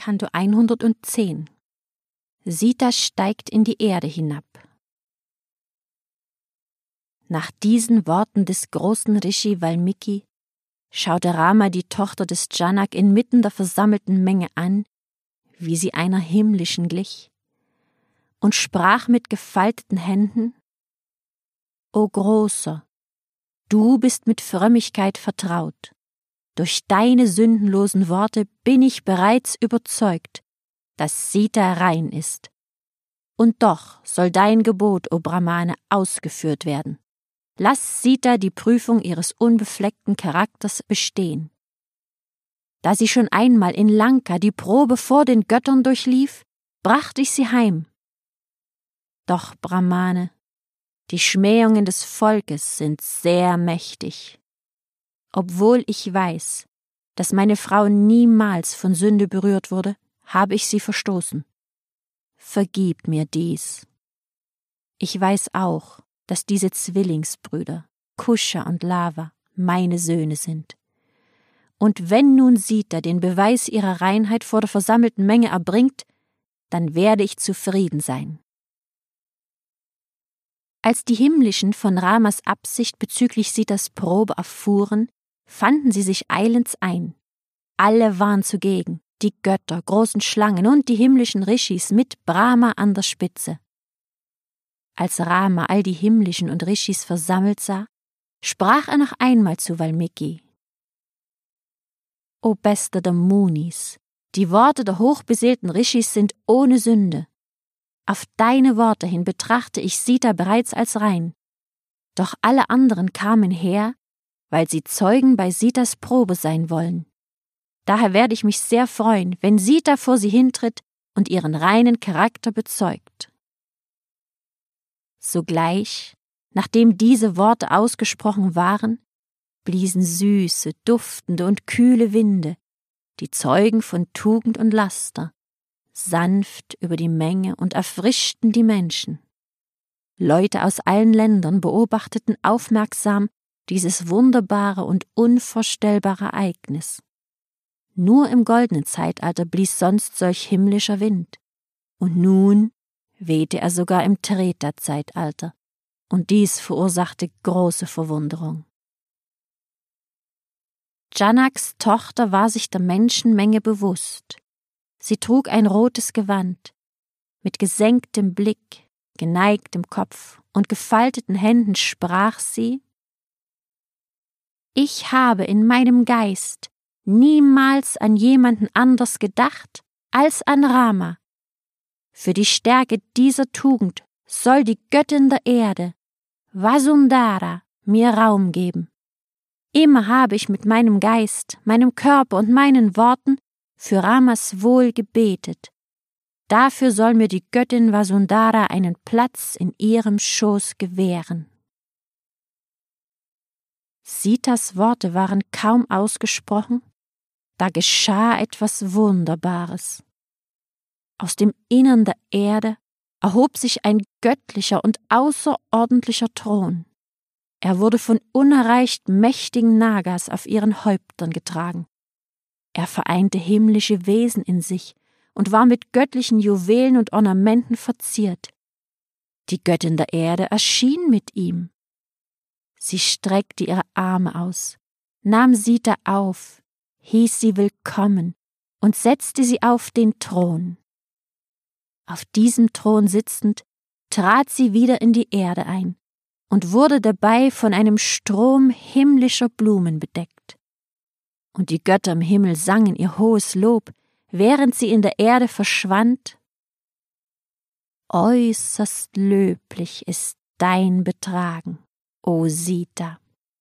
Canto 110. Sita steigt in die Erde hinab. Nach diesen Worten des großen Rishi Valmiki schaute Rama die Tochter des Janak inmitten der versammelten Menge an, wie sie einer himmlischen glich, und sprach mit gefalteten Händen: O Großer, du bist mit Frömmigkeit vertraut. Durch deine sündenlosen Worte bin ich bereits überzeugt, dass Sita rein ist. Und doch soll dein Gebot, o Brahmane, ausgeführt werden. Lass Sita die Prüfung ihres unbefleckten Charakters bestehen. Da sie schon einmal in Lanka die Probe vor den Göttern durchlief, brachte ich sie heim. Doch, Brahmane, die Schmähungen des Volkes sind sehr mächtig. Obwohl ich weiß, dass meine Frau niemals von Sünde berührt wurde, habe ich sie verstoßen. Vergib mir dies. Ich weiß auch, dass diese Zwillingsbrüder, Kusha und Lava, meine Söhne sind. Und wenn nun Sita den Beweis ihrer Reinheit vor der versammelten Menge erbringt, dann werde ich zufrieden sein. Als die Himmlischen von Ramas Absicht bezüglich Sitas Probe erfuhren, fanden sie sich eilends ein. Alle waren zugegen, die Götter, großen Schlangen und die himmlischen Rishis mit Brahma an der Spitze. Als Rama all die Himmlischen und Rishis versammelt sah, sprach er noch einmal zu Valmiki: O Bester der Munis, die Worte der hochbeseelten Rishis sind ohne Sünde. Auf deine Worte hin betrachte ich Sita bereits als rein. Doch alle anderen kamen her, weil sie Zeugen bei Sitas Probe sein wollen. Daher werde ich mich sehr freuen, wenn Sita vor sie hintritt und ihren reinen Charakter bezeugt. Sogleich, nachdem diese Worte ausgesprochen waren, bliesen süße, duftende und kühle Winde, die Zeugen von Tugend und Laster, sanft über die Menge und erfrischten die Menschen. Leute aus allen Ländern beobachteten aufmerksam dieses wunderbare und unvorstellbare Ereignis. Nur im goldenen Zeitalter blies sonst solch himmlischer Wind, und nun wehte er sogar im Treta-Zeitalter, und dies verursachte große Verwunderung. Janaks Tochter war sich der Menschenmenge bewusst. Sie trug ein rotes Gewand. Mit gesenktem Blick, geneigtem Kopf und gefalteten Händen sprach sie: Ich habe in meinem Geist niemals an jemanden anders gedacht als an Rama. Für die Stärke dieser Tugend soll die Göttin der Erde, Vasundhara, mir Raum geben. Immer habe ich mit meinem Geist, meinem Körper und meinen Worten für Ramas Wohl gebetet. Dafür soll mir die Göttin Vasundhara einen Platz in ihrem Schoß gewähren. Sitas Worte waren kaum ausgesprochen, da geschah etwas Wunderbares. Aus dem Innern der Erde erhob sich ein göttlicher und außerordentlicher Thron. Er wurde von unerreicht mächtigen Nagas auf ihren Häuptern getragen. Er vereinte himmlische Wesen in sich und war mit göttlichen Juwelen und Ornamenten verziert. Die Göttin der Erde erschien mit ihm. Sie streckte ihre Arme aus, nahm Sita auf, hieß sie willkommen und setzte sie auf den Thron. Auf diesem Thron sitzend, trat sie wieder in die Erde ein und wurde dabei von einem Strom himmlischer Blumen bedeckt. Und die Götter im Himmel sangen ihr hohes Lob, während sie in der Erde verschwand. Äußerst löblich ist dein Betragen, o Sita.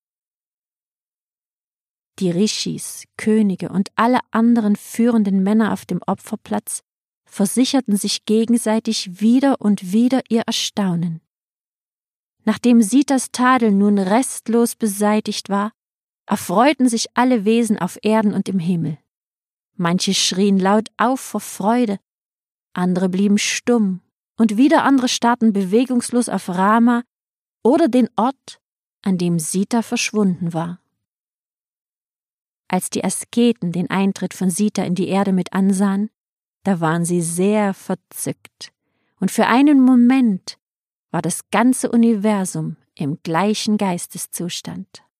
Die Rishis, Könige und alle anderen führenden Männer auf dem Opferplatz versicherten sich gegenseitig wieder und wieder ihr Erstaunen. Nachdem Sitas Tadel nun restlos beseitigt war, erfreuten sich alle Wesen auf Erden und im Himmel. Manche schrien laut auf vor Freude, andere blieben stumm und wieder andere starrten bewegungslos auf Rama oder den Ort, an dem Sita verschwunden war. Als die Asketen den Eintritt von Sita in die Erde mit ansahen, Da waren sie sehr verzückt, und für einen Moment war das ganze Universum im gleichen Geisteszustand.